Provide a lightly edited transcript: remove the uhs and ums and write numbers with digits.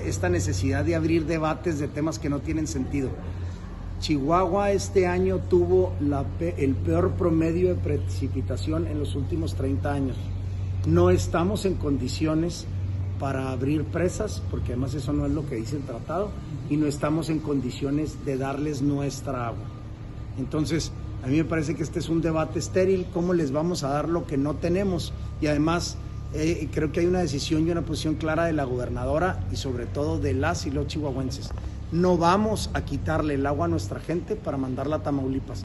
esta necesidad de abrir debates de temas que no tienen sentido. Chihuahua este año tuvo el peor promedio de precipitación en los últimos 30 años. No estamos en condiciones para abrir presas, porque además eso no es lo que dice el tratado, y no estamos en condiciones de darles nuestra agua. Entonces, a mí me parece que este es un debate estéril. ¿Cómo les vamos a dar lo que no tenemos? Y además, creo que hay una decisión y una posición clara de la gobernadora y sobre todo de las y los chihuahuenses. No vamos a quitarle el agua a nuestra gente para mandarla a Tamaulipas.